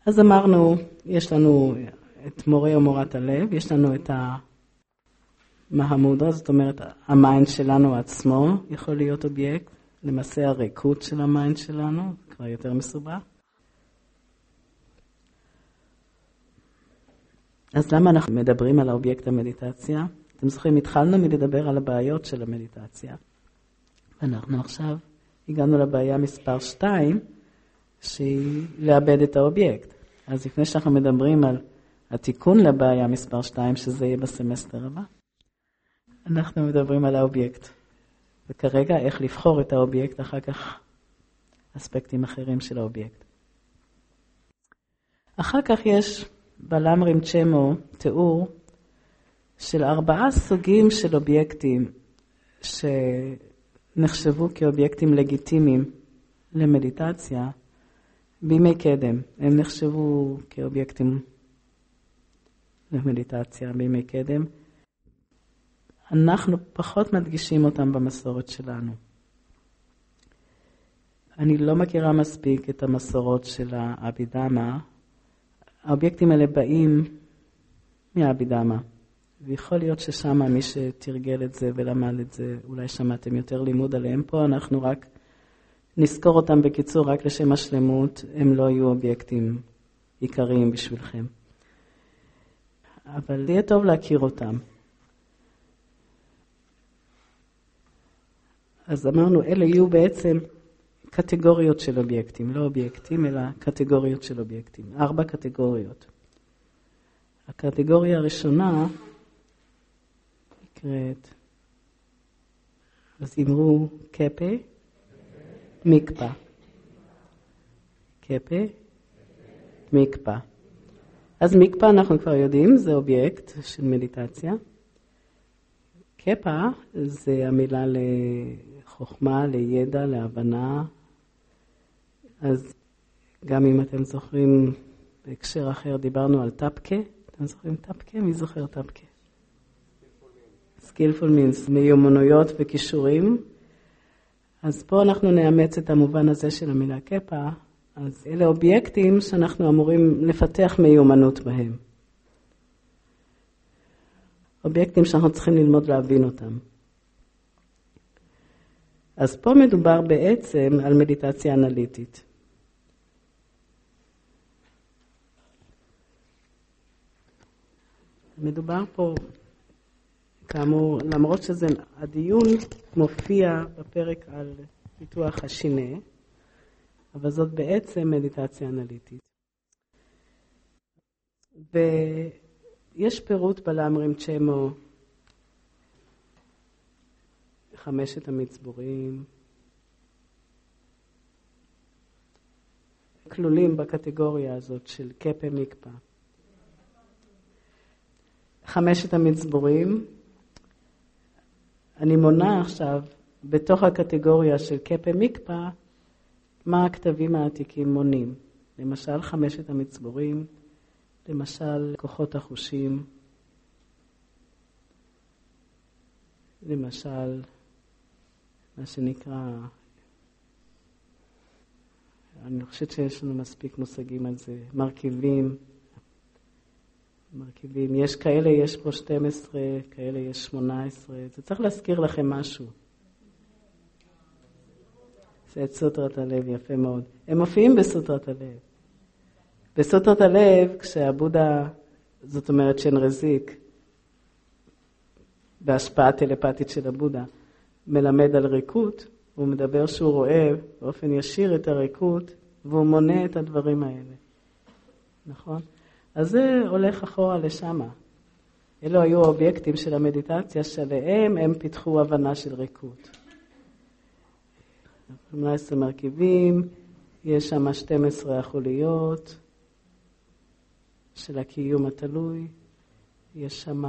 אז אמרנו, יש לנו את מורה או מורת הלב, יש לנו את המהמודרה, זאת אומרת, המיינד שלנו עצמו יכול להיות אובייקט, למעשה הריקות של המיינד שלנו, כבר יותר מסובך. אז למה אנחנו מדברים על האובייקט המדיטציה? אתם זוכרים, התחלנו מלדבר על הבעיות של המדיטציה. ואנחנו עכשיו הגענו לבעיה מספר 2, שהיא לאבד את האובייקט. אז לפני שאנחנו מדברים על התיקון לבעיה מספר 2, שזה יהיה בסמסטר הבא, אנחנו מדברים על האובייקט. וכרגע איך לבחור את האובייקט, אחר כך אספקטים אחרים של האובייקט. אחר כך יש בלם רימצ'מו תיאור של 4 סוגים של אובייקטים שנחשבו כאובייקטים לגיטימיים למדיטציה בימי קדם. הם נחשבו כאובייקטים למדיטציה בימי קדם. אנחנו פחות מדגישים אותם במסורת שלנו. אני לא מכירה מספיק את המסורות של האבידמה. האובייקטים האלה באים מהאבידמה. ויכול להיות ששם מי שתרגל את זה ולמד את זה, אולי שמעתם יותר לימוד עליהם. פה אנחנו רק נזכור אותם בקיצור, רק לשם השלמות, הם לא יהיו אובייקטים עיקריים בשבילכם. אבל יהיה טוב להכיר אותם. אז אמרנו, אלה יהיו בעצם קטגוריות של אובייקטים, לא אובייקטים, אלא קטגוריות של אובייקטים. 4 קטגוריות. הקטגוריה הראשונה נקראת, אז אמרו קפה, מקפה. קפה, מקפה. אז מקפה אנחנו כבר יודעים, זה אובייקט של מדיטציה. קפה זה המילה לחוכמה, לידע, להבנה. אז גם אם אתם זוכרים, בהקשר אחר דיברנו על טפקה. אתם זוכרים טפקה? מי זוכר טפקה? skillful means, מיומנויות וכישורים. אז פה אנחנו נאמץ את המובן הזה של המילה קפה. אז אלה אובייקטים שאנחנו אמורים לפתח מיומנות בהם. אובייקטים שאנחנו צריכים ללמוד להבין אותם. אז פה מדובר בעצם על מדיטציה אנליטית. מדובר פה, כאמור, למרות שזה הדיון מופיע בפרק על פיתוח השינה, אבל זאת בעצם מדיטציה אנליטית. ויש פירוט בלם רימצ'מו, 5 המצבורים, כלולים בקטגוריה הזאת של קפה מקפה. 5 המצבורים, אני מונה עכשיו בתוך הקטגוריה של קפה מקפה, מה הכתבים העתיקים מונים. למשל 5 המצבורים, למשל כוחות החושים, למשל מה שנקרא, אני חושבת שיש לנו מספיק מושגים על זה, מרכיבים, יש כאלה, יש פה 12, כאלה יש 18, זה צריך להזכיר לכם משהו. זה את סוטרת הלב, יפה מאוד. הם מופיעים בסוטרת הלב. בסוטרת הלב, כשהבודה, זאת אומרת שנרזיק, בהשפעה טלפתית של הבודה, מלמד על ריקות, הוא מדבר שהוא רואה באופן ישיר את הריקות, והוא מונה את הדברים האלה. נכון? אז זה הולך אחורה לשמה. אלו היו האובייקטים של המדיטציה שלהם, הם פיתחו הבנה של ריקות. 18 מרכיבים, יש שם 12 החוליות של הקיום התלוי, יש שם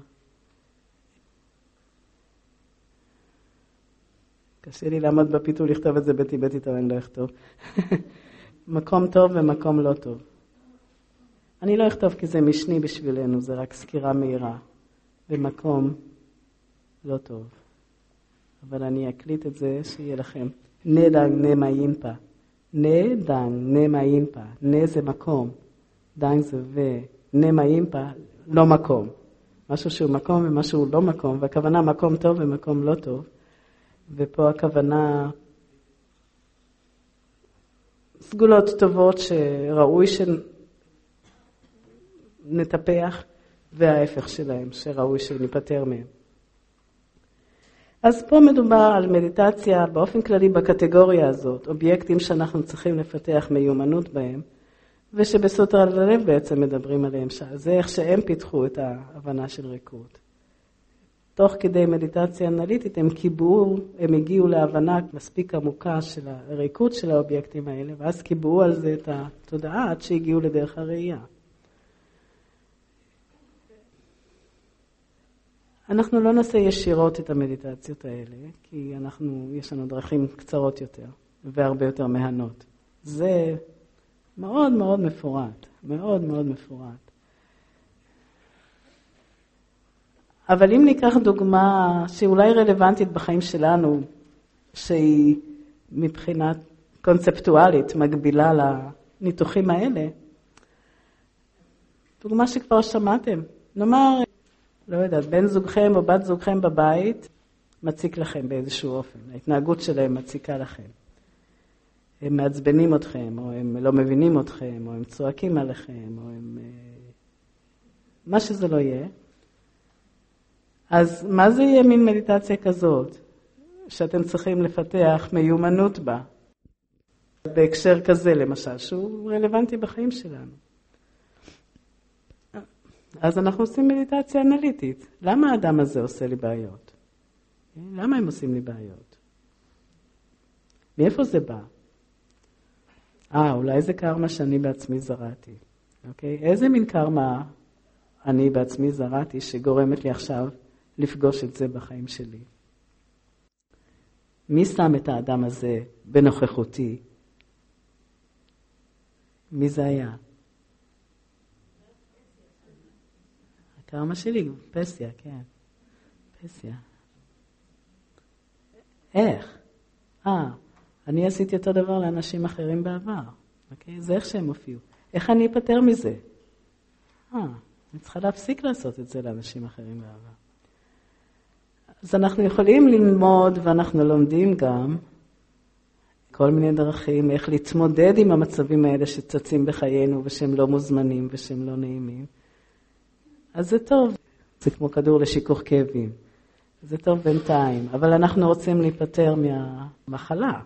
קשה לי לעמוד בפיתול, לכתוב את זה בטיבטית, אבל אני לא אכתוב. מקום טוב ומקום לא טוב. אני לא אכתוב כי זה משני בשבילנו, זה רק סקירה מהירה. במקום לא טוב. אבל אני אקליט את זה שיהיה לכם. נדנג נמה אינפה. נדנג נמה אינפה. נה זה מקום. דיינזה ונמה אימפה, לא מקום. משהו שהוא מקום ומשהו הוא לא מקום, והכוונה מקום טוב ומקום לא טוב. ופה הכוונה סגולות טובות שראוי שנטפח, וההפך שלהם, שראוי שניפטר מהם. אז פה מדובר על מדיטציה באופן כללי בקטגוריה הזאת, אובייקטים שאנחנו צריכים לפתח מיומנות בהם, ושבסוטרה ללב בעצם מדברים עליהם, זה איך שהם פיתחו את ההבנה של ריקוד. תוך כדי מדיטציה אנליטית הם הגיעו להבנה מספיק עמוקה של הריקוד של האובייקטים האלה, ואז קיבעו על זה את התודעה עד שהגיעו לדרך הראייה. אנחנו לא נעשה ישירות את המדיטציות האלה, כי יש לנו דרכים קצרות יותר והרבה יותר מהנות. זה מאוד מאוד מפורט, מאוד מאוד מפורט. אבל אם ניקח דוגמה שאולי רלוונטית בחיים שלנו, שהיא מבחינת קונספטואלית מקבילה לניתוחים האלה, דוגמה שכבר שמעתם, נאמר, לא יודעת, בן זוגכם או בת זוגכם בבית מציק לכם באיזשהו אופן, ההתנהגות שלהם מציקה לכם. הם מעצבנים אתכם, או הם לא מבינים אתכם, או הם צועקים עליכם, או הם... מה שזה לא יהיה. אז מה זה יהיה מין מדיטציה כזאת, שאתם צריכים לפתח מיומנות בה, בהקשר כזה למשל, שהוא רלוונטי בחיים שלנו. אז אנחנו עושים מדיטציה אנליטית. למה האדם הזה עושה לי בעיות? למה הם עושים לי בעיות? מאיפה זה בא? אולי זה קרמה שאני בעצמי זרעתי. אוקיי? איזה מין קרמה אני בעצמי זרעתי שגורמת לי עכשיו לפגוש את זה בחיים שלי? מי שם את האדם הזה בנוכחותי? מי זה היה? הקרמה שלי, פסיה, כן. פסיה. איך? אני עשיתי אותו דבר לאנשים אחרים בעבר. אוקיי? זה איך שהם הופיעו. איך אני אפטר מזה? אני צריכה להפסיק לעשות את זה לאנשים אחרים בעבר. אז אנחנו יכולים ללמוד, ואנחנו לומדים גם, כל מיני דרכים, איך להתמודד עם המצבים האלה שצצים בחיינו, ושהם לא מוזמנים, ושהם לא נעימים. אז זה טוב. זה כמו כדור לשיכוך כאבים. זה טוב בינתיים, אבל אנחנו רוצים להיפטר מהמחלה.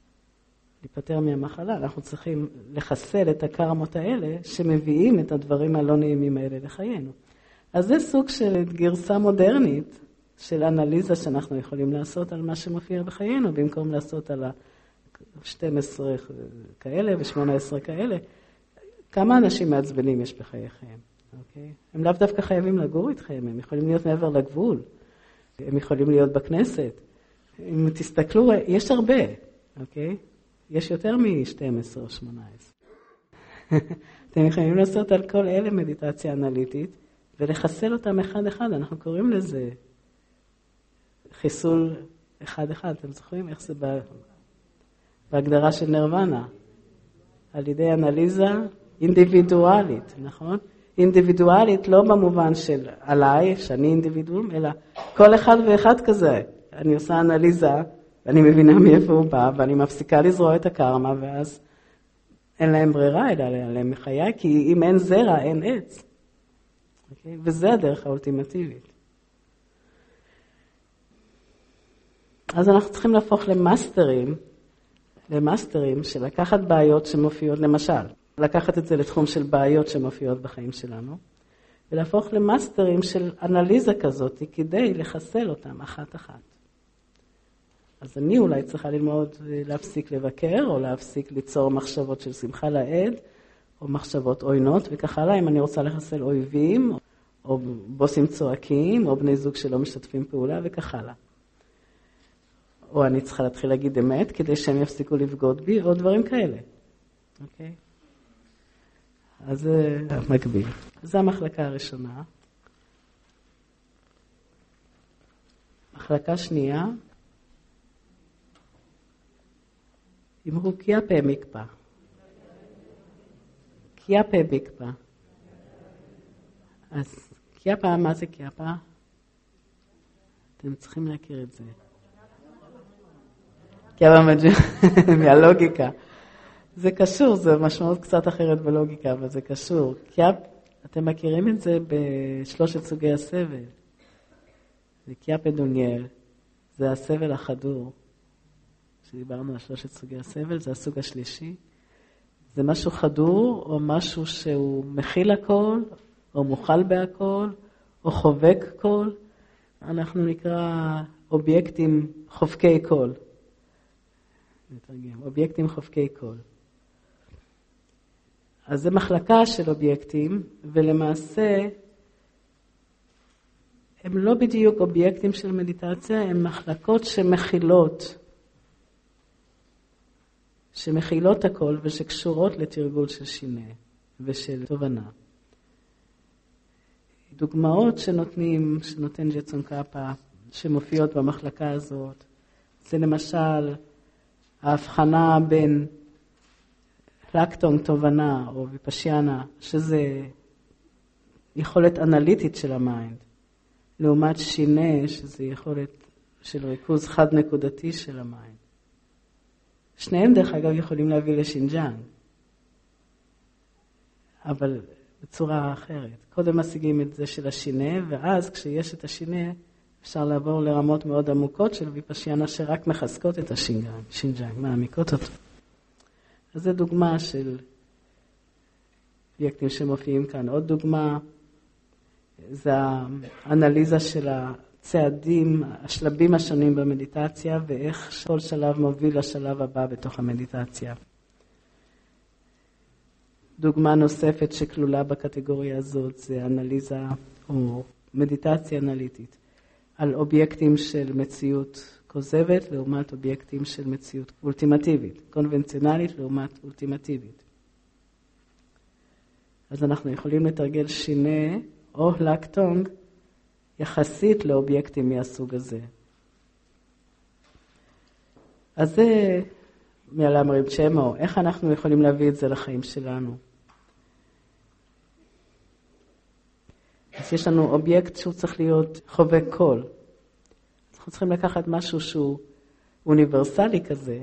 אנחנו צריכים לחסל את הקרמות האלה שמביאים את הדברים הלא נעימים האלה לחיינו. אז זה סוג של גרסה מודרנית של אנליזה שאנחנו יכולים לעשות על מה שמופיע בחיינו, במקום לעשות על 12 כאלה ו18 כאלה. כמה אנשים מעצבנים יש בחייכם? אוקיי? הם לאו דווקא חייבים לגור איתכם, הם יכולים להיות מעבר לגבול. הם יכולים להיות בכנסת. אם תסתכלו, יש הרבה, אוקיי? יש יותר מ-12 או 18. אתם יכולים לעשות על כל אלה מדיטציה אנליטית, ולחסל אותם אחד-אחד. אנחנו קוראים לזה חיסול אחד-אחד. אתם זוכרים איך זה בהגדרה של נירוונה? על ידי אנליזה אינדיבידואלית, נכון? אינדיבידואלית לא במובן של עליי, שאני אינדיבידואל, אלא כל אחד ואחד כזה. אני עושה אנליזה, ואני מבינה מאיפה הוא בא, ואני מפסיקה לזרוע את הקרמה, ואז אין להם ברירה, אלא להם מחיי, כי אם אין זרע, אין עץ. Okay? וזה הדרך האולטימטיבית. אז אנחנו צריכים להפוך למאסטרים של לקחת בעיות שמופיעות, למשל, לקחת את זה לתחום של בעיות שמופיעות בחיים שלנו, ולהפוך למאסטרים של אנליזה כזאת, כדי לחסל אותם אחת-אחת. אז אני אולי צריכה ללמוד להפסיק לבקר, או להפסיק ליצור מחשבות של שמחה לעד, או מחשבות עוינות, וכך הלאה, אם אני רוצה לחסל אויבים, או בוסים צועקים, או בני זוג שלא משתפים פעולה, וכך הלאה. או אני צריכה להתחיל להגיד אמת, כדי שהם יפסיקו לבגוד בי, או דברים כאלה. אוקיי? אז זה מקביל. זו המחלקה הראשונה. מחלקה שנייה, עם הוא קיאפה מקפה. קיאפה מקפה. אז קיאפה, מה זה קיאפה? אתם צריכים להכיר את זה. קיאפה מהלוגיקה. זה קשור, זה משמעות קצת אחרת בלוגיקה, אבל זה קשור. אתם מכירים את זה בשלושת סוגי הסבל. זה קיאפה דוניאל, זה הסבל החדור. כשדיברנו על שלושת סוגי הסבל, זה הסוג השלישי. זה משהו חדור, או משהו שהוא מכיל הכל, או מוכל בהכל, או חובק כל. אנחנו נקרא אובייקטים חובקי כל. נתרגם, אובייקטים חובקי כל. אז זה מחלקה של אובייקטים, ולמעשה הם לא בדיוק אובייקטים של מדיטציה, הם מחלקות שמכילות הכל ושקשורות לתרגול של שינה ושל תובנה. דוגמאות שנותן ג'טסון קאפה, שמופיעות במחלקה הזאת, זה למשל ההבחנה בין לקטונג תובנה או ויפשיאנה, שזה יכולת אנליטית של המיינד, לעומת שינה, שזה יכולת של ריכוז חד נקודתי של המיינד. שניהם דרך אגב יכולים להביא לשינג'אן, אבל בצורה אחרת. קודם משיגים את זה של השינה, ואז כשיש את השינה, אפשר לעבור לרמות מאוד עמוקות של ויפשיאנה שרק מחזקות את השינג'אן, מעמיקות אותו. אז זו דוגמה של אובייקטים שמופיעים כאן. עוד דוגמה, זה האנליזה של הצעדים, השלבים השונים במדיטציה, ואיך כל שלב מוביל לשלב הבא בתוך המדיטציה. דוגמה נוספת שכלולה בקטגוריה הזאת, זה אנליזה או מדיטציה אנליטית, על אובייקטים של מציאות כוזבת לעומת אובייקטים של מציאות אולטימטיבית, קונבנציונלית לעומת אולטימטיבית. אז אנחנו יכולים לתרגל שינה או לקטונג יחסית לאובייקטים מהסוג הזה. אז זה מהלאמרים צ'מו, איך אנחנו יכולים להביא את זה לחיים שלנו? אז יש לנו אובייקט שהוא צריך להיות חובק קול. אנחנו צריכים לקחת משהו שהוא אוניברסלי כזה,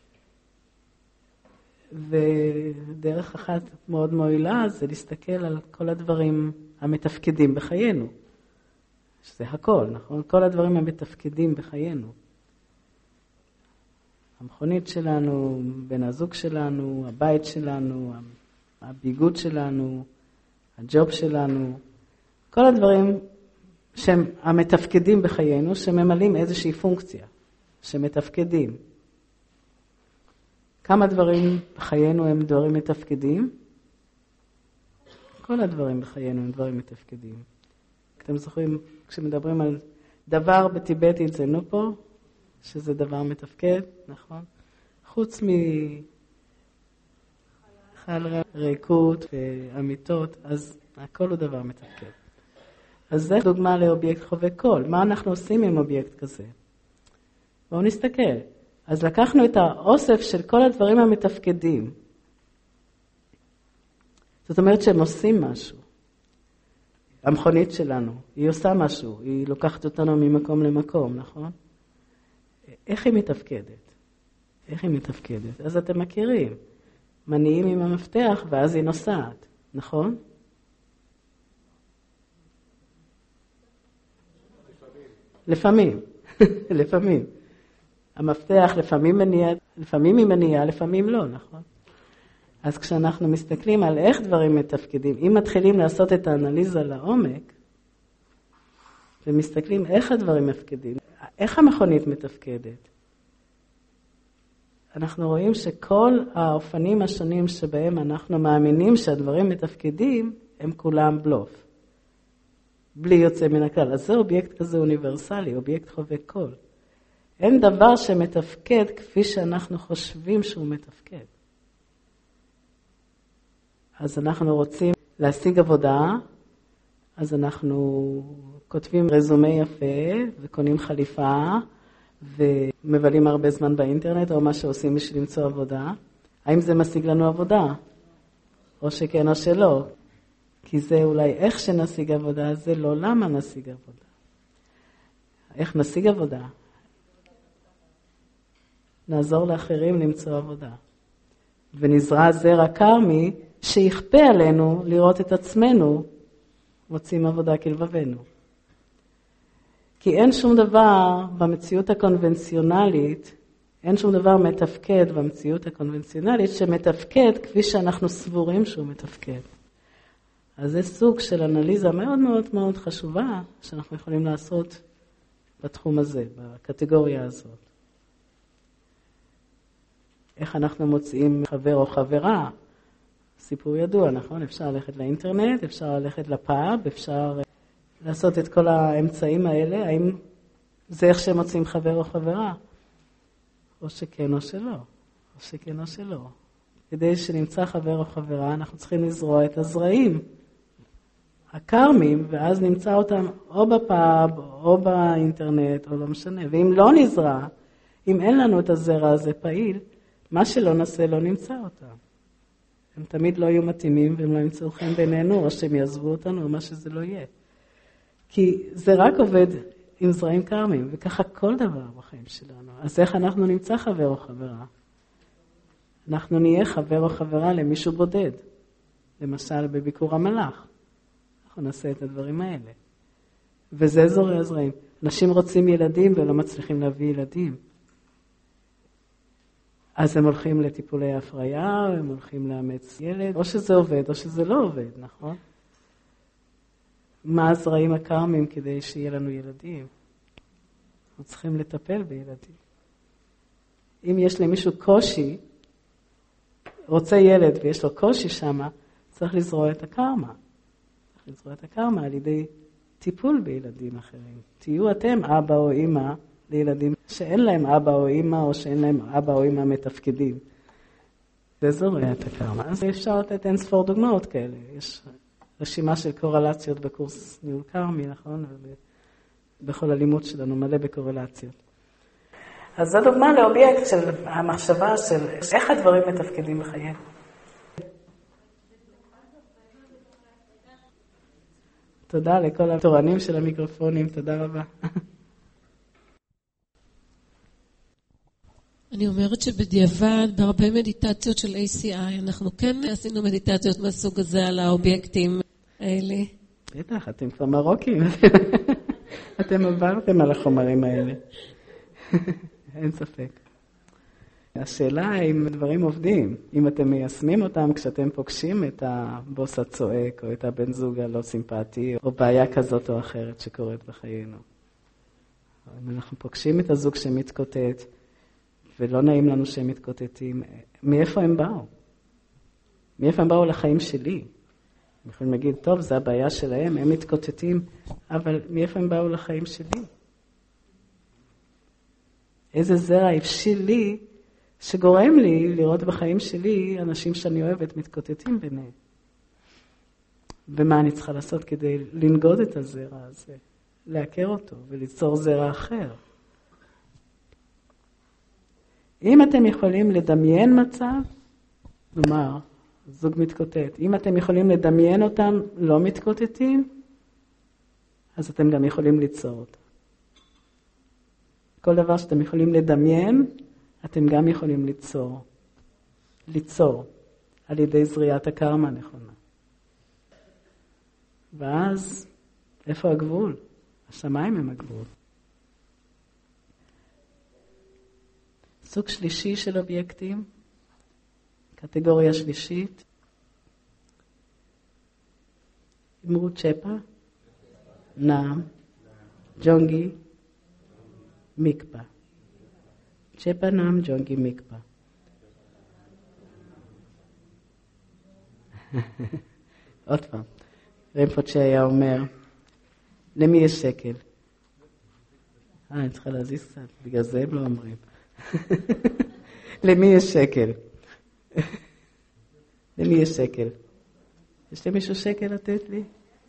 ודרך אחת מאוד מועילה זה להסתכל על כל הדברים המתפקדים בחיינו. שזה הכל, נכון? כל הדברים המתפקדים בחיינו. המכונית שלנו, בן הזוג שלנו, הבית שלנו, הביגוד שלנו, הג'וב שלנו, כל הדברים שהם המתפקדים בחיינו, שממלאים איזושהי פונקציה, שמתפקדים. כמה דברים בחיינו הם דברים מתפקדים? כל הדברים בחיינו הם דברים מתפקדים. אתם זוכרים, כשמדברים על דבר בטיבטית זה נופו, שזה דבר מתפקד, נכון? חוץ מחל ריקות ואמיתות, אז הכל הוא דבר מתפקד. אז זה דוגמה לאובייקט חובק קול. מה אנחנו עושים עם אובייקט כזה? בואו נסתכל. אז לקחנו את האוסף של כל הדברים המתפקדים. זאת אומרת שהם עושים משהו. המכונית שלנו, היא עושה משהו, היא לוקחת אותנו ממקום למקום, נכון? איך היא מתפקדת? איך היא מתפקדת? אז אתם מכירים. מניעים עם המפתח ואז היא נוסעת, נכון? לפעמים. לפעמים. המפתח לפעמים מניע, לפעמים היא מניעה, לפעמים לא, נכון? אז כשאנחנו מסתכלים על איך דברים מתפקדים, אם מתחילים לעשות את האנליזה לעומק, ומסתכלים איך הדברים מתפקדים, איך המכונית מתפקדת, אנחנו רואים שכל האופנים השונים שבהם אנחנו מאמינים שהדברים מתפקדים, הם כולם בלוף. בלי יוצא מן הכלל. אז זה אובייקט כזה אוניברסלי, אובייקט חובק קול. אין דבר שמתפקד כפי שאנחנו חושבים שהוא מתפקד. אז אנחנו רוצים להשיג עבודה, אז אנחנו כותבים רזומה יפה וקונים חליפה ומבלים הרבה זמן באינטרנט או מה שעושים בשביל למצוא עבודה. האם זה משיג לנו עבודה? או שכן או שלא? כי זה אולי איך שנשיג עבודה, זה לא למה נשיג עבודה. איך נשיג עבודה? נעזור לאחרים למצוא עבודה. ונזרע זרע קרמי שיכפה עלינו לראות את עצמנו מוצאים עבודה כלבבנו. כי אין שום דבר במציאות הקונבנציונלית, אין שום דבר מתפקד במציאות הקונבנציונלית שמתפקד כפי שאנחנו סבורים שהוא מתפקד. אז זה סוג של אנליזה מאוד מאוד מאוד חשובה שאנחנו יכולים לעשות בתחום הזה, בקטגוריה הזאת. איך אנחנו מוצאים חבר או חברה? סיפור ידוע, נכון? אפשר ללכת לאינטרנט, אפשר ללכת לפאב, אפשר לעשות את כל האמצעים האלה. האם זה איך שהם מוצאים חבר או חברה? או שכן או שלא. או שכן או שלא. כדי שנמצא חבר או חברה, אנחנו צריכים לזרוע את הזרעים הקרמים, ואז נמצא אותם או בפאב, או באינטרנט, או לא משנה. ואם לא נזרע, אם אין לנו את הזרע הזה פעיל, מה שלא נעשה לא נמצא אותם. הם תמיד לא יהיו מתאימים, והם לא ימצאו חן בינינו, או שהם יעזבו אותנו, או מה שזה לא יהיה. כי זה רק עובד עם זרעים קרמים, וככה כל דבר בחיים שלנו. אז איך אנחנו נמצא חבר או חברה? אנחנו נהיה חבר או חברה למישהו בודד. למשל, בביקור המלאך. אנחנו נעשה את הדברים האלה. וזה זורע זרעים. אנשים רוצים ילדים ולא מצליחים להביא ילדים. אז הם הולכים לטיפולי הפריה, הם הולכים לאמץ ילד, או שזה עובד או שזה לא עובד, נכון? מה הזרעים הקרמים כדי שיהיה לנו ילדים? אנחנו צריכים לטפל בילדים. אם יש למישהו קושי, רוצה ילד ויש לו קושי שמה, צריך לזרוע את הקרמה. צריך לזרוע את הקרמה על ידי טיפול בילדים אחרים. תהיו אתם אבא או אמא לילדים שאין להם אבא או אמא, או שאין להם אבא או אמא מתפקדים. זה זורע את הקרמה. אז אפשר לתת אין ספור דוגמאות כאלה. יש רשימה של קורלציות בקורס ניהול קרמי, נכון? ובכל הלימוד שלנו מלא בקורלציות. אז זו דוגמה לאובייקט של המחשבה של איך הדברים מתפקדים בחיינו. תודה לכל התורנים של המיקרופונים, תודה רבה. אני אומרת שבדיעבד, בהרבה מדיטציות של ACI, אנחנו כן עשינו מדיטציות מהסוג הזה על האובייקטים האלה. בטח, אתם כבר מרוקים. אתם עברתם על החומרים האלה. אין ספק. השאלה אם דברים עובדים, אם אתם מיישמים אותם כשאתם פוגשים את הבוס הצועק, או את הבן זוג הלא סימפטי, או בעיה כזאת או אחרת שקורית בחיינו. אם אנחנו פוגשים את הזוג שמתקוטט, ולא נעים לנו שהם מתקוטטים, מאיפה הם באו? מאיפה הם באו לחיים שלי? הם יכולים להגיד, טוב, זה הבעיה שלהם, הם מתקוטטים, אבל מאיפה הם באו לחיים שלי? איזה זרע הבשיל לי, שגורם לי לראות בחיים שלי אנשים שאני אוהבת מתקוטטים ביניהם. ומה אני צריכה לעשות כדי לנגוד את הזרע הזה? להכיר אותו וליצור זרע אחר. אם אתם יכולים לדמיין מצב, נאמר, זוג מתקוטט, אם אתם יכולים לדמיין אותם לא מתקוטטים, אז אתם גם יכולים ליצור אותם. כל דבר שאתם יכולים לדמיין, אתם גם יכולים ליצור. ליצור, על ידי זריעת הקרמה נכונה. ואז, איפה הגבול? השמיים הם הגבול. סוג שלישי של אובייקטים, קטגוריה שלישית, אמרו צ'פה, נעם, ג'ונגי, מיקפה. צ'פה, נעם, ג'ונגי, מיקפה. עוד פעם, רמפוצ'ה היה אומר, למי יש שקל? אני צריכה להזיז קצת, בגלל זה הם לא אומרים. למי יש שקל? למי יש שקל? יש למישהו שקל לתת לי?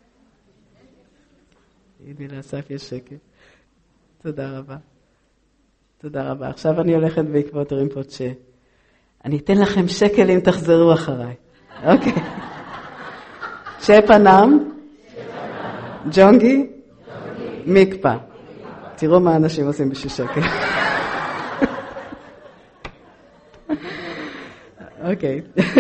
הנה לאסף יש שקל. תודה רבה. תודה רבה. עכשיו אני הולכת בעקבות רמפוצ'ה. אני אתן לכם שקל אם תחזרו אחריי. אוקיי. צ'פנם, ג'ונגי, מיקפה. תראו מה אנשים עושים בשביל שקל. אוקיי.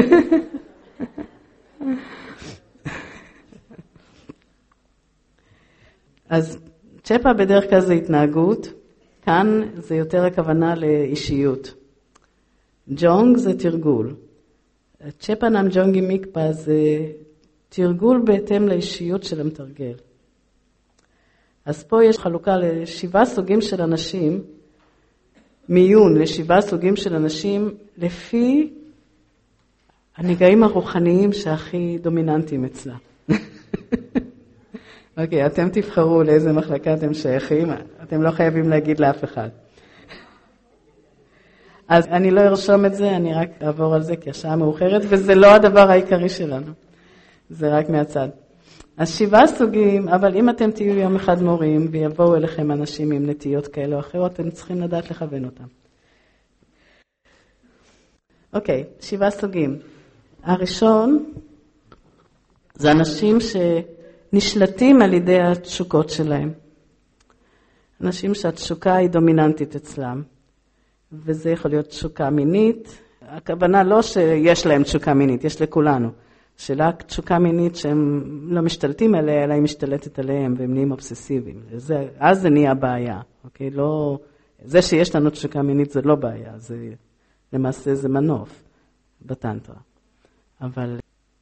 אז צ'פה בדרך כלל זה התנהגות, כאן זה יותר הכוונה לאישיות. ג'ונג זה תרגול. צ'פנם ג'ונגי מיקפה זה תרגול בהתאם לאישיות של המתרגל. אז פה יש חלוקה ל7 סוגים של אנשים, מיון ל7 סוגים של אנשים, לפי הנגעים הרוחניים שהכי דומיננטיים אצלה. אוקיי, אתם תבחרו לאיזה מחלקה אתם שייכים, אתם לא חייבים להגיד לאף אחד. אז אני לא ארשום את זה, אני רק אעבור על זה כי השעה מאוחרת, וזה לא הדבר העיקרי שלנו. זה רק מהצד. אז 7 סוגים, אבל אם אתם תהיו יום אחד מורים, ויבואו אליכם אנשים עם נטיות כאלה או אחרות, אתם צריכים לדעת לכוון אותם. אוקיי, 7 סוגים. הראשון, זה אנשים שנשלטים על ידי התשוקות שלהם. אנשים שהתשוקה היא דומיננטית אצלם. וזה יכול להיות תשוקה מינית. הכוונה לא שיש להם תשוקה מינית, יש לכולנו. שאלה תשוקה מינית שהם לא משתלטים עליה, אלא היא משתלטת עליהם והם נהיים אובססיביים. אז זה נהיה בעיה. אוקיי? לא, זה שיש לנו תשוקה מינית זה לא בעיה, למעשה זה מנוף בטנטרה. אבל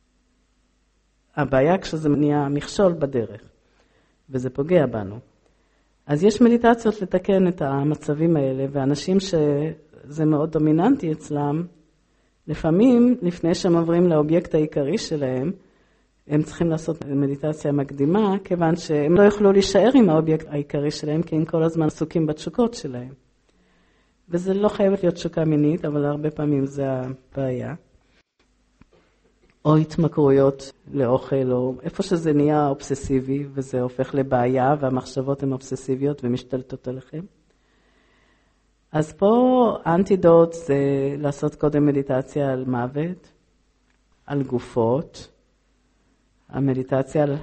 הבעיה כשזה נהיה מכשול בדרך, וזה פוגע בנו. אז יש מדיטציות לתקן את המצבים האלה, ואנשים שזה מאוד דומיננטי אצלם, לפעמים, לפני שהם עוברים לאובייקט העיקרי שלהם, הם צריכים לעשות מדיטציה מקדימה, כיוון שהם לא יוכלו להישאר עם האובייקט העיקרי שלהם, כי הם כל הזמן עסוקים בתשוקות שלהם. וזה לא חייבת להיות תשוקה מינית, אבל הרבה פעמים זה הבעיה. או התמכרויות לאוכל, או איפה שזה נהיה אובססיבי, וזה הופך לבעיה, והמחשבות הן אובססיביות ומשתלטות עליכם. אז פה האנטידוט זה לעשות קודם מדיטציה על מוות, על גופות. המדיטציה על...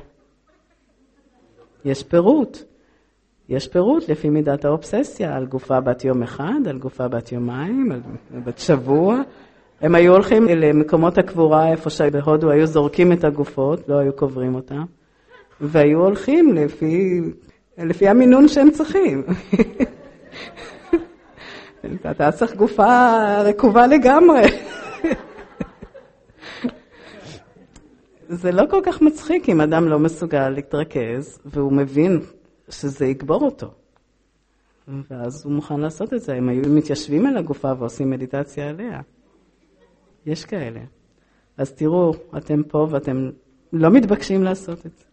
יש פירוט לפי מידת האובססיה, על גופה בת יום אחד, על גופה בת יומיים, על בת שבוע. הם היו הולכים למקומות הקבורה, איפה שבהודו היו זורקים את הגופות, לא היו קוברים אותם, והיו הולכים לפי המינון שהם צריכים. אתה צריך גופה רקובה לגמרי. זה לא כל כך מצחיק אם אדם לא מסוגל להתרכז, והוא מבין שזה יגבור אותו. ואז הוא מוכן לעשות את זה. הם היו מתיישבים על הגופה ועושים מדיטציה עליה. יש כאלה. אז תראו, אתם פה ואתם לא מתבקשים לעשות את זה.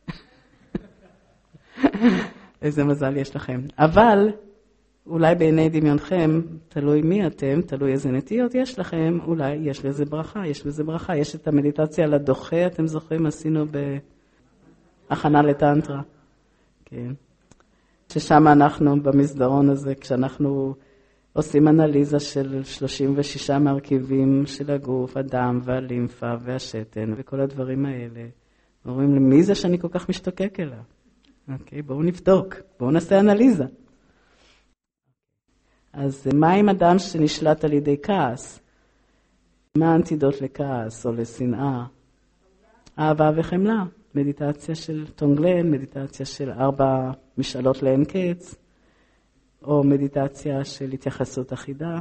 איזה מזל יש לכם. אבל אולי בעיני דמיונכם, תלוי מי אתם, תלוי איזה נטיות יש לכם, אולי יש לזה ברכה, יש לזה ברכה. יש את המדיטציה על הדוחה, אתם זוכרים, עשינו בהכנה לטנטרה. כן. ששם אנחנו במסדרון הזה, כשאנחנו עושים אנליזה של 36 מרכיבים של הגוף, הדם והלימפה והשתן וכל הדברים האלה. אומרים לי, מי זה שאני כל כך משתוקק אליו? אוקיי, בואו נבדוק, בואו נעשה אנליזה. אז מה עם אדם שנשלט על ידי כעס? מה האנטידוט לכעס או לשנאה? אהבה וחמלה, מדיטציה של טונגלן, מדיטציה של 4 משאלות לאין קץ, או מדיטציה של התייחסות אחידה.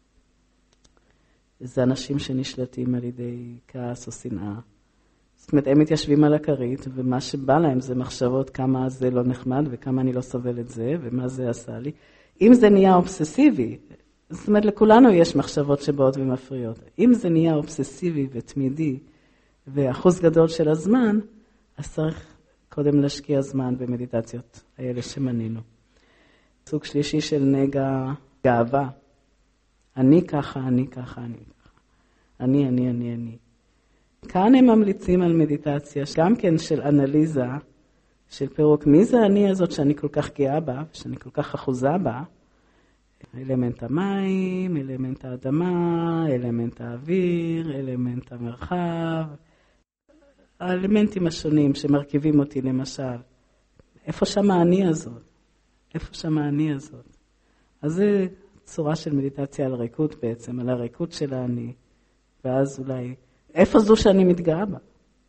זה אנשים שנשלטים על ידי כעס או שנאה. זאת אומרת, הם מתיישבים על הכרית, ומה שבא להם זה מחשבות כמה זה לא נחמד, וכמה אני לא סובל את זה, ומה זה עשה לי. אם זה נהיה אובססיבי, זאת אומרת, לכולנו יש מחשבות שבאות ומפריעות. אם זה נהיה אובססיבי ותמידי, ואחוז גדול של הזמן, אז צריך קודם להשקיע זמן במדיטציות האלה שמנינו. סוג שלישי של נגע גאווה. אני ככה, אני ככה, אני ככה. אני. כאן הם ממליצים על מדיטציה, גם כן של אנליזה, של פירוק, מי זה אני הזאת שאני כל כך גאה בה, שאני כל כך אחוזה בה? אלמנט המים, אלמנט האדמה, אלמנט האוויר, אלמנט המרחב. האלמנטים השונים שמרכיבים אותי למשל. איפה שם האני הזאת? איפה שם האני הזאת? אז זה צורה של מדיטציה על ריקות בעצם, על הריקות של האני. ואז אולי, איפה זו שאני מתגאה בה?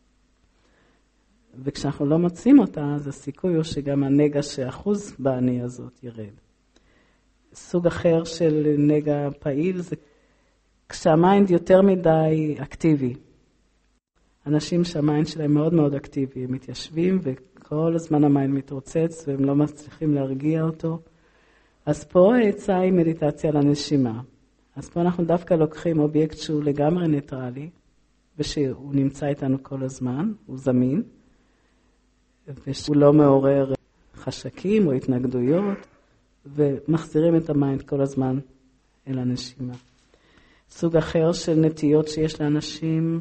וכשאנחנו לא מוצאים אותה, אז הסיכוי הוא שגם הנגע שאחוז באני הזאת ירד. סוג אחר של נגע פעיל זה כשהמיינד יותר מדי אקטיבי. אנשים שהמיינד שלהם מאוד מאוד אקטיבי, הם מתיישבים וכל הזמן המיינד מתרוצץ והם לא מצליחים להרגיע אותו. אז פה העצה היא מדיטציה על הנשימה. אז פה אנחנו דווקא לוקחים אובייקט שהוא לגמרי ניטרלי, ושהוא נמצא איתנו כל הזמן, הוא זמין, ושהוא לא מעורר חשקים או התנגדויות, ומחזירים את המיינד כל הזמן אל הנשימה. סוג אחר של נטיות שיש לאנשים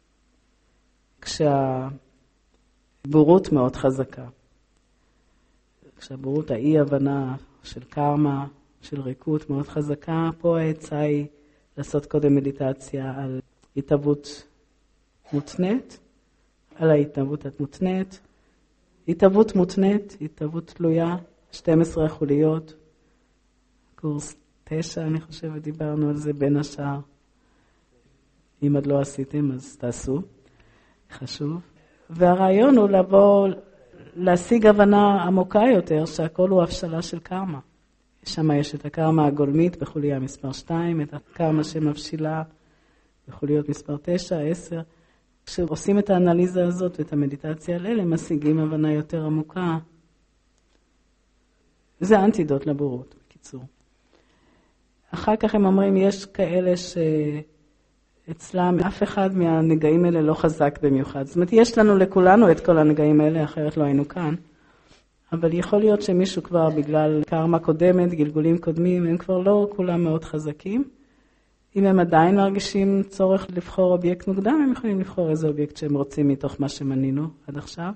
כשהבורות מאוד חזקה. כשהבורות, האי-הבנה של קרמה, של ריקות מאוד חזקה, פה העצה היא לעשות קודם מדיטציה על התהוות מותנית, על ההתהוות המותנית, התהוות מותנית, התהוות תלויה, 12 חוליות, קורס 9 אני חושבת, דיברנו על זה בין השאר. אם עוד לא עשיתם אז תעשו, חשוב. והרעיון הוא לבוא, להשיג הבנה עמוקה יותר שהכל הוא הבשלה של קרמה. שם יש את הקרמה הגולמית בחוליה מספר 2, את הקרמה שמבשילה בחוליות מספר 9, 10. כשעושים את האנליזה הזאת ואת המדיטציה על אלה, משיגים הבנה יותר עמוקה. זה אנטידוט לבורות, בקיצור. אחר כך הם אומרים, יש כאלה שאצלם אף אחד מהנגעים האלה לא חזק במיוחד. זאת אומרת, יש לנו לכולנו את כל הנגעים האלה, אחרת לא היינו כאן. אבל יכול להיות שמישהו כבר בגלל קרמה קודמת, גלגולים קודמים, הם כבר לא כולם מאוד חזקים. אם הם עדיין מרגישים צורך לבחור אובייקט מוקדם, הם יכולים לבחור איזה אובייקט שהם רוצים מתוך מה שמנינו עד עכשיו.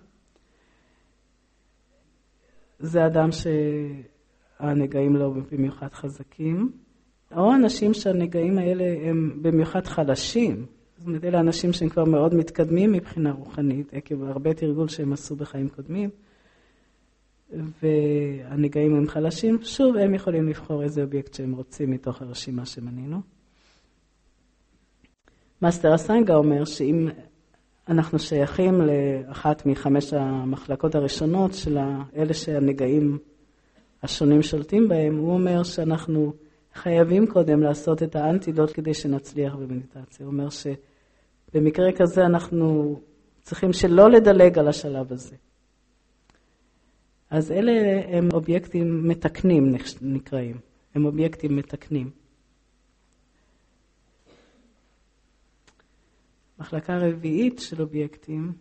זה אדם שהנגעים לא במיוחד חזקים, או אנשים שהנגעים האלה הם במיוחד חלשים. זאת אומרת, אלה אנשים שהם כבר מאוד מתקדמים מבחינה רוחנית, עקב הרבה תרגול שהם עשו בחיים קודמים, והנגעים הם חלשים, שוב הם יכולים לבחור איזה אובייקט שהם רוצים מתוך הרשימה שמנינו. מאסטר אסנגה אומר שאם אנחנו שייכים לאחת מחמש המחלקות הראשונות של אלה שהנגעים השונים שולטים בהם, הוא אומר שאנחנו חייבים קודם לעשות את האנטידוט כדי שנצליח במדיטציה. הוא אומר שבמקרה כזה אנחנו צריכים שלא לדלג על השלב הזה. אז אלה הם אובייקטים מתקנים נקראים, הם אובייקטים מתקנים. מחלקה רביעית של אובייקטים,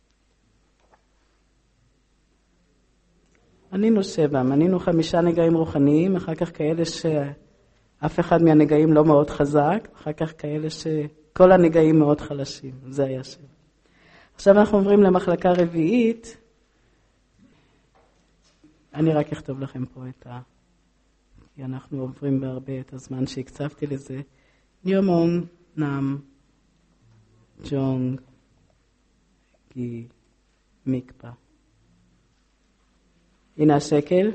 מנינו 7, מנינו 5 נגעים רוחניים, אחר כך כאלה שאף אחד מהנגעים לא מאוד חזק, אחר כך כאלה שכל הנגעים מאוד חלשים, זה היה 7. עכשיו אנחנו עוברים למחלקה רביעית, אני רק אכתוב לכם פה כי אנחנו עוברים בהרבה את הזמן שהקצבתי לזה. ניומונג, נאם, ג'ונג, גי, מיקפה. הנה השקל.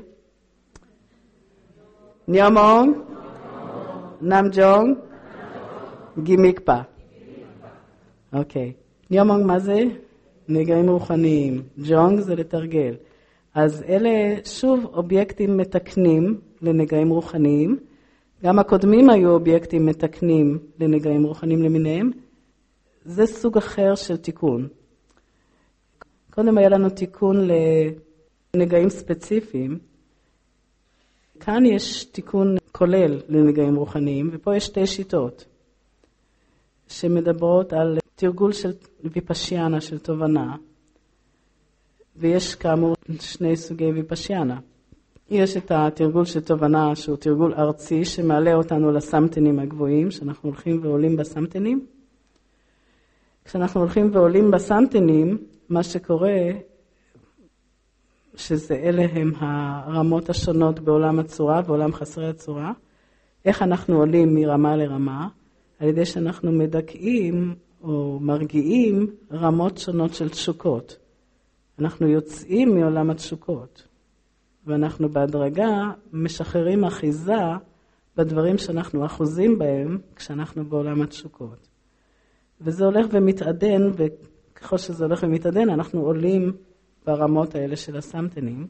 ניומונג, נאם ג'ונג, גי מיקפה. אוקיי. ניומונג מה זה? נגעים רוחניים. ג'ונג זה לתרגל. אז אלה שוב אובייקטים מתקנים לנגעים רוחניים. גם הקודמים היו אובייקטים מתקנים לנגעים רוחניים למיניהם. זה סוג אחר של תיקון. קודם היה לנו תיקון לנגעים ספציפיים. כאן יש תיקון כולל לנגעים רוחניים, ופה יש 2 שיטות שמדברות על תרגול של ויפשיאנה, של תובנה. ויש כאמור 2 סוגי ויפשיאנה. יש את התרגול של תובנה שהוא תרגול ארצי שמעלה אותנו לסמטנים הגבוהים, שאנחנו הולכים ועולים בסמטנים. כשאנחנו הולכים ועולים בסמטנים, מה שקורה, שזה אלה הם הרמות השונות בעולם הצורה ועולם חסרי הצורה, איך אנחנו עולים מרמה לרמה, על ידי שאנחנו מדכאים או מרגיעים רמות שונות של תשוקות. אנחנו יוצאים מעולם התשוקות, ואנחנו בהדרגה משחררים אחיזה בדברים שאנחנו אחוזים בהם כשאנחנו בעולם התשוקות. וזה הולך ומתעדן, וככל שזה הולך ומתעדן, אנחנו עולים ברמות האלה של הסמטנים.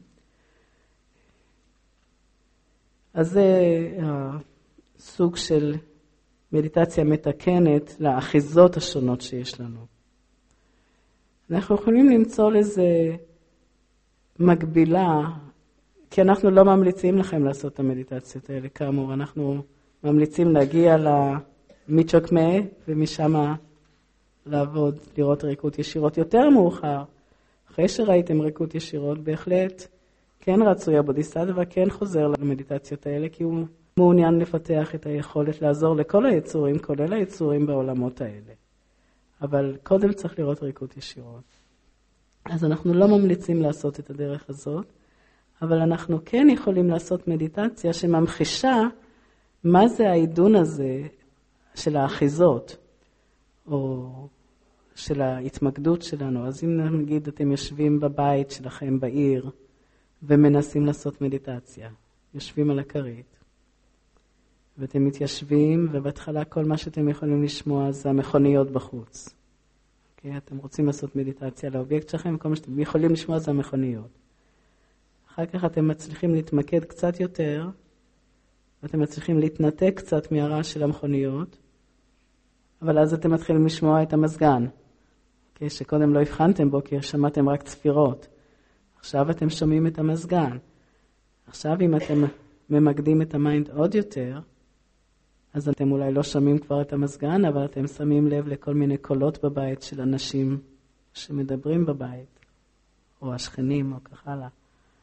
אז זה סוג של מדיטציה מתקנת לאחיזות השונות שיש לנו. אנחנו יכולים למצוא לזה מקבילה, כי אנחנו לא ממליצים לכם לעשות את המדיטציות האלה, כאמור, אנחנו ממליצים להגיע למיצ'וקמה ומשם לעבוד, לראות ריקות ישירות יותר מאוחר. אחרי שראיתם ריקות ישירות, בהחלט כן רצוי הבודיסטווה, כן חוזר למדיטציות האלה, כי הוא מעוניין לפתח את היכולת לעזור לכל היצורים, כולל היצורים בעולמות האלה. אבל קודם צריך לראות ריקות ישירות. אז אנחנו לא ממליצים לעשות את הדרך הזאת, אבל אנחנו כן יכולים לעשות מדיטציה שממחישה מה זה העידון הזה של האחיזות, או של ההתמקדות שלנו. אז אם נגיד אתם יושבים בבית שלכם בעיר, ומנסים לעשות מדיטציה, יושבים על הכרית, ואתם מתיישבים, ובהתחלה כל מה שאתם יכולים לשמוע זה המכוניות בחוץ. Okay? אתם רוצים לעשות מדיטציה לאובייקט שלכם, וכל מה שאתם יכולים לשמוע זה המכוניות. אחר כך אתם מצליחים להתמקד קצת יותר, ואתם מצליחים להתנתק קצת מהרעש של המכוניות, אבל אז אתם מתחילים לשמוע את המזגן, okay? שקודם לא הבחנתם בו, כי שמעתם רק צפירות. עכשיו אתם שומעים את המזגן. עכשיו אם אתם ממקדים את המיינד עוד יותר, אז אתם אולי לא שומעים כבר את המזגן, אבל אתם שמים לב לכל מיני קולות בבית של אנשים שמדברים בבית, או השכנים, או כך הלאה.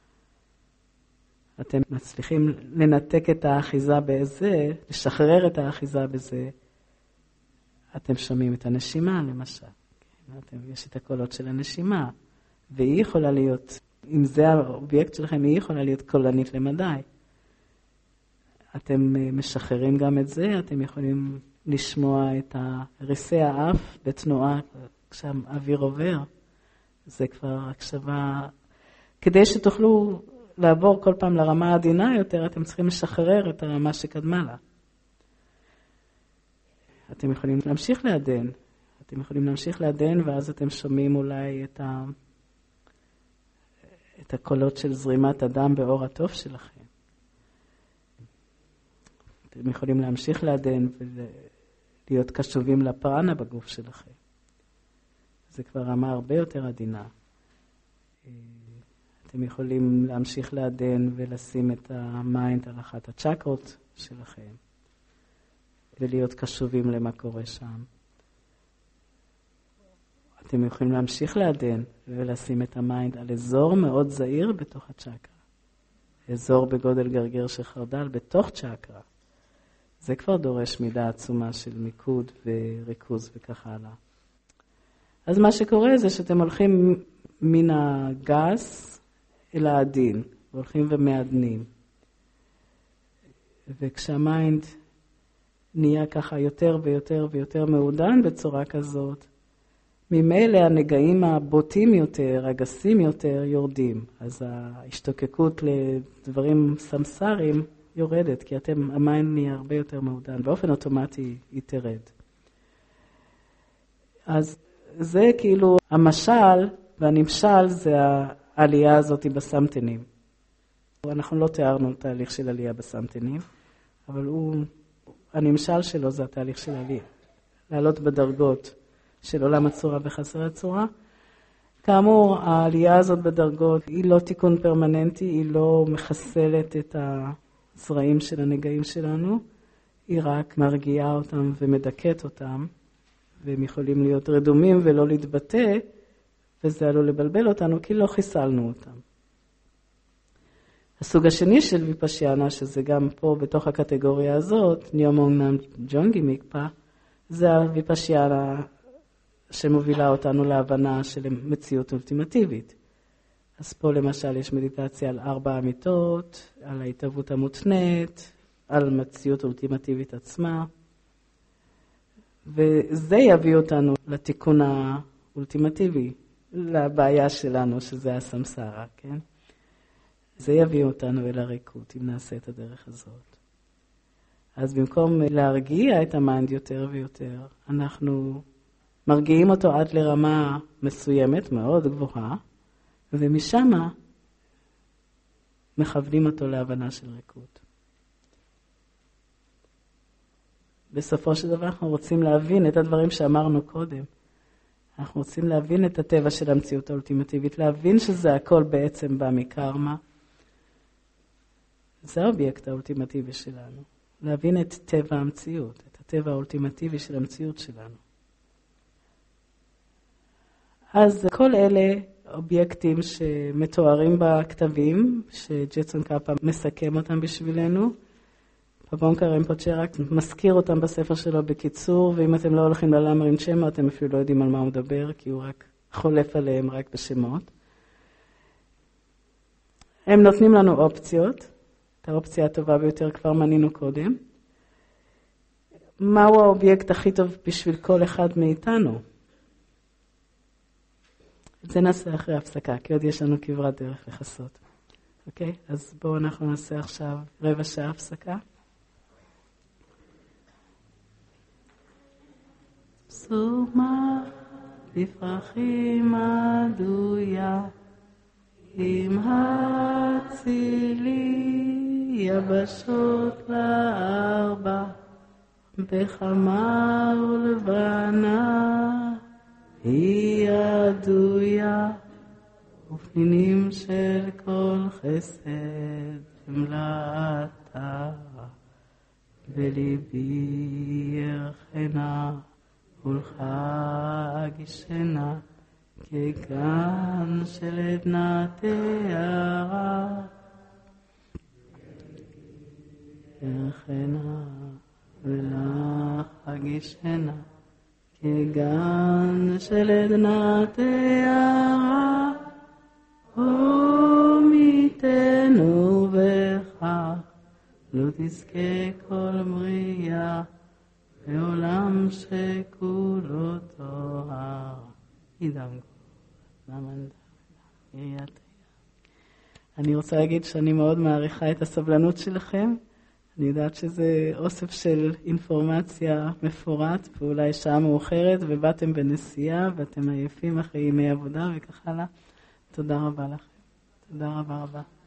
אתם מצליחים לנתק את האחיזה בזה, לשחרר את האחיזה בזה. אתם שומעים את הנשימה, למשל. יש את הקולות של הנשימה, והיא יכולה להיות, אם זה האובייקט שלכם, היא יכולה להיות קולנית למדי. אתם משחררים גם את זה, אתם יכולים לשמוע את ריסי האף בתנועה כשהאוויר עובר. זה כבר הקשבה. כדי שתוכלו לעבור כל פעם לרמה העדינה יותר, אתם צריכים לשחרר את הרמה שקדמה לה. אתם יכולים להמשיך לעדן. אתם יכולים להמשיך לעדן, ואז אתם שומעים אולי את הקולות של זרימת הדם באור התוף שלכם. אתם יכולים להמשיך לעדן ולהיות קשובים לפרנה בגוף שלכם. זה כבר רמה הרבה יותר עדינה. אתם יכולים להמשיך לעדן ולשים את המיינד על אחת הצ'קרות שלכם, ולהיות קשובים למה קורה שם. אתם יכולים להמשיך לעדן ולשים את המיינד על אזור מאוד זהיר בתוך הצ'קרה. אזור בגודל גרגר של חרדל בתוך צ'קרה. זה כבר דורש מידה עצומה של מיקוד וריכוז וכך הלאה. אז מה שקורה זה שאתם הולכים מן הגס אל העדין, והולכים ומעדנים. וכשהמיינד נהיה ככה יותר ויותר ויותר מעודן בצורה כזאת, ממילא הנגעים הבוטים יותר, הגסים יותר, יורדים. אז ההשתוקקות לדברים סמסריים יורדת, כי המיינד נהיה הרבה יותר מעודן. באופן אוטומטי היא תרד. אז זה כאילו המשל והנמשל זה העלייה הזאת בסמטנים. אנחנו לא תיארנו תהליך של עלייה בסמטנים, אבל הנמשל שלו זה התהליך של עלייה. לעלות בדרגות של עולם הצורה וחסר הצורה. כאמור, העלייה הזאת בדרגות היא לא תיקון פרמננטי, היא לא מחסלת את הזרעים של הנגעים שלנו, היא רק מרגיעה אותם ומדכאת אותם, והם יכולים להיות רדומים ולא להתבטא, וזה עלול לבלבל אותנו כי לא חיסלנו אותם. הסוג השני של ויפשיאנה, שזה גם פה בתוך הקטגוריה הזאת, ניומונגנם ג'ונגי מיקפה, זה הויפשיאנה שמובילה אותנו להבנה של מציאות אולטימטיבית. אז פה למשל יש מדיטציה על 4 אמיתות, על ההתהוות המותנית, על מציאות אולטימטיבית עצמה. וזה יביא אותנו לתיקון האולטימטיבי, לבעיה שלנו, שזה הסמסרה, כן? זה יביא אותנו אל הריקות, אם נעשה את הדרך הזאת. אז במקום להרגיע את המיינד יותר ויותר, אנחנו מרגיעים אותו עד לרמה מסוימת, מאוד גבוהה, ומשם מכוונים אותו להבנה של ריקות. בסופו של דבר אנחנו רוצים להבין את הדברים שאמרנו קודם. אנחנו רוצים להבין את הטבע של המציאות האולטימטיבית, להבין שזה הכל בעצם בא מקרמה. זה האובייקט האולטימטיבי שלנו. להבין את טבע המציאות, את הטבע האולטימטיבי של המציאות שלנו. אז כל אלה אובייקטים שמתוארים בכתבים, שג'טסון קאפה מסכם אותם בשבילנו. פבונקה רינפוצ'ה רק מזכיר אותם בספר שלו בקיצור, ואם אתם לא הולכים ללמרין שמה, אתם אפילו לא יודעים על מה הוא מדבר, כי הוא רק חולף עליהם רק בשמות. הם נותנים לנו אופציות, את האופציה הטובה ביותר כבר מנינו קודם. מהו האובייקט הכי טוב בשביל כל אחד מאיתנו? את זה נעשה אחרי הפסקה, כי עוד יש לנו כברת דרך לחסות. אוקיי? אז בואו אנחנו נעשה עכשיו רבע שעה הפסקה. סומה לפרחים עדויה, עם הצילי יבשות לארבע, בחמה ולבנה היא עדויה, ופנינים של כל חסד מלאתה, בליבי ירחנה ולך גישנה, כגן של עדנה תארה. ירחנה ולך גישנה, כגן של עדנה תארה. ומיתנו בך לא תזכה כל בריאה, בעולם שכולו טוהר. אידם נמנדה עיריית. אני רוצה להגיד שאני מאוד מעריכה את הסבלנות שלכם. אני יודעת שזה אוסף של אינפורמציה מפורט, ואולי שעה מאוחרת, ובאתם בנסיעה, ואתם עייפים אחרי ימי עבודה וכך הלאה. תודה רבה לכם. תודה רבה רבה.